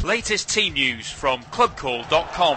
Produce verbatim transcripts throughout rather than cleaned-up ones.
Latest team news from club call dot com.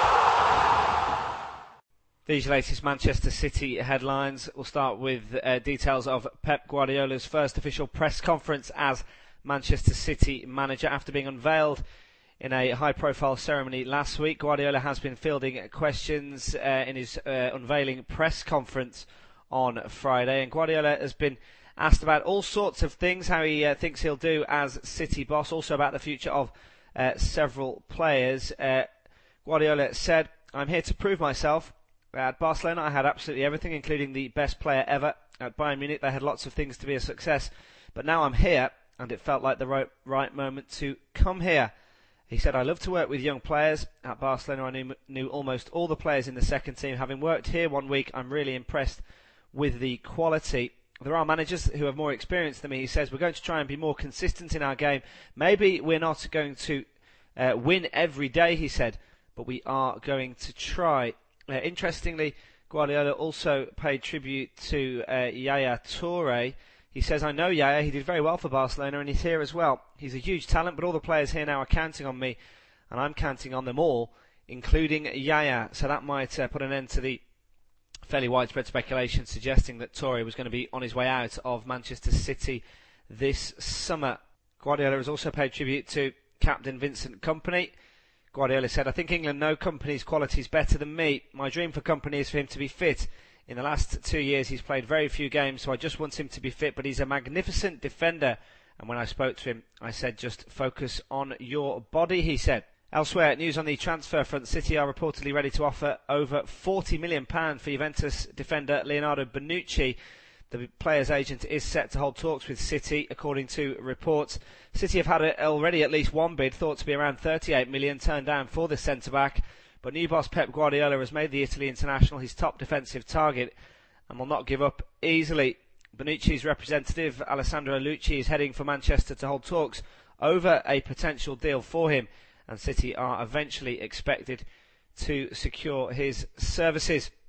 These latest Manchester City headlines. We'll start with uh, details of Pep Guardiola's first official press conference as Manchester City manager after being unveiled in a high-profile ceremony last week. Guardiola has been fielding questions uh, in his uh, unveiling press conference on Friday, and Guardiola has been asked about all sorts of things, how he uh, thinks he'll do as City boss, also about the future of uh, several players. Uh, Guardiola said, "I'm here to prove myself. At Barcelona I had absolutely everything, including the best player ever. At Bayern Munich they had lots of things to be a success, but now I'm here and it felt like the right, right moment to come here." He said, "I love to work with young players. At Barcelona I knew, knew almost all the players in the second team. Having worked here one week, I'm really impressed with the quality. There are managers who have more experience than me," he says. "We're going to try and be more consistent in our game. Maybe we're not going to uh, win every day," he said, "but we are going to try." Uh, interestingly, Guardiola also paid tribute to uh, Yaya Toure. He says, "I know Yaya, he did very well for Barcelona and he's here as well. He's a huge talent, but all the players here now are counting on me, and I'm counting on them all, including Yaya." So that might uh, put an end to the fairly widespread speculation suggesting that Toure was going to be on his way out of Manchester City this summer. Guardiola has also paid tribute to captain Vincent Kompany. Guardiola said, "I think England know Kompany's qualities better than me. My dream for Kompany is for him to be fit. In the last two years he's played very few games, so I just want him to be fit, but he's a magnificent defender. And when I spoke to him, I said, just focus on your body," he said. Elsewhere, news on the transfer front. City are reportedly ready to offer over forty million pounds for Juventus defender Leonardo Bonucci. The player's agent is set to hold talks with City, according to reports. City have had already at least one bid, thought to be around thirty-eight million pounds, turned down for the centre-back. But new boss Pep Guardiola has made the Italy international his top defensive target and will not give up easily. Bonucci's representative, Alessandro Lucci, is heading for Manchester to hold talks over a potential deal for him, and City are eventually expected to secure his services.